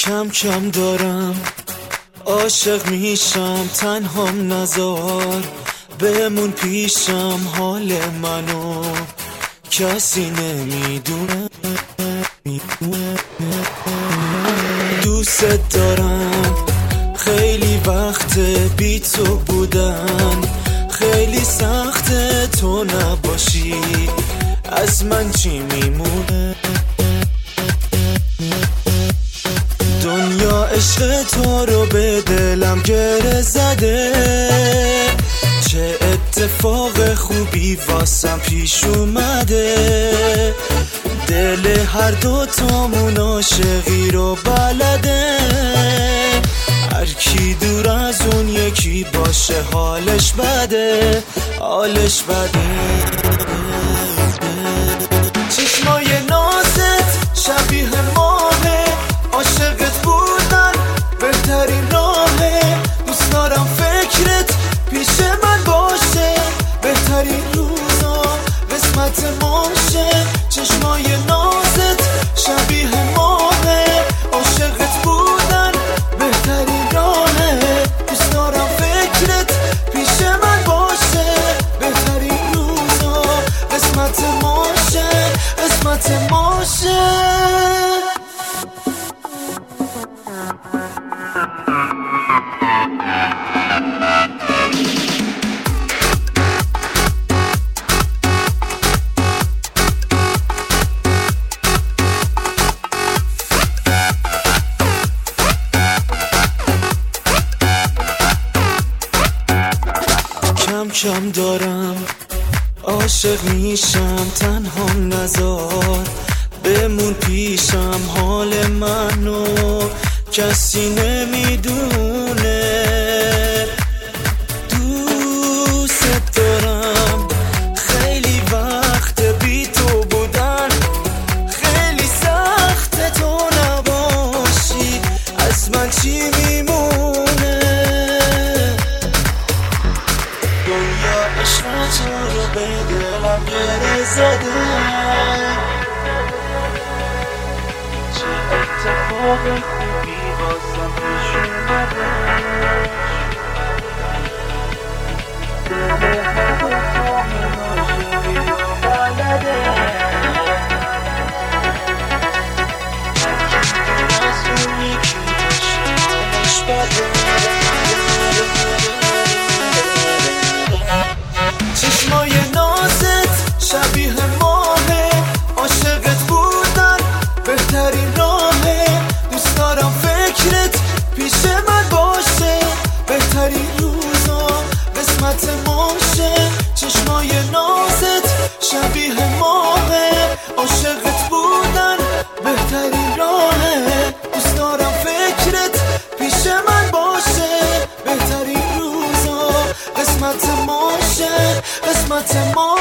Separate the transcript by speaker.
Speaker 1: کم کم دارم عاشق میشم، تنهام نزار بمون پیشم، حال منو کسی نمیدونه. دوست دارم، خیلی وقت بی تو بودن، خیلی سخته تو نباشی، از من چی میمونه؟ دنیا عشق تو رو به دلم گره زده، چه اتفاق خوبی واسم پیش اومده، دل هر دو تامون عاشقی رو بلده، هر کی دور از اون یکی باشه حالش بده، حالش بده. چشمای نازت شبیه ماهه، عاشقت بودن بهترین راهه، دوست دارم فکرت پیش من باشه، بهترین روزا قسمت ماشه. چشمای نازت شبیه ماهه، عاشقت بودن بهترین راهه، دوست دارم فکرت پیش من باشه، بهترین روزا قسمت ماشه، قسمت ماشه. کم کم دارم عاشق میشم، تنهام نزار بمون پیشم، حال منو کسی نمیدونه. دوست دارم، خیلی وقت بی تو بودن، خیلی سخت تو نباشی، از من چی میمونه؟ دنیا عشق تو رو به دلم گره زده، چه اتفاق خوبی واسم پیش اومده، دل هر دو تامون عاشقی رو بلده، هر کی دور از اون یکی باشه حالش بده. چشمای نازت شبیه ماهه، عاشقت بودن بهترین راهه، دوست دارم فکرت پیش من باشه، بهترین روزا قسمت ماشه. چشمای نازت شبیه ماهه، عاشقت بودن بهترین راهه، دوست دارم فکرت پیش من باشه، بهترین روزا قسمت ماشه، قسمت ما.